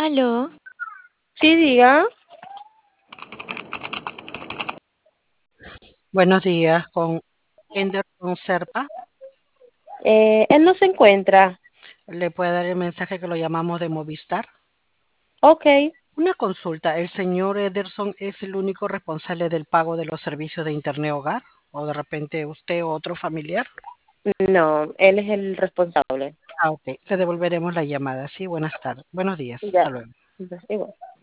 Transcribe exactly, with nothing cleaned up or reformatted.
Aló, Sí, diga. Buenos días, con Henderson Serpa. Eh, él no se encuentra. Le puede dar el mensaje que lo llamamos de Movistar. Ok. Una consulta, ¿el señor Ederson es el único responsable del pago de los servicios de Internet Hogar? ¿O de repente usted o otro familiar? No, él es el responsable. Ah, ok. Le devolveremos la llamada. Sí, buenas tardes. Buenos días. Hasta Ya. luego. Pues, igual.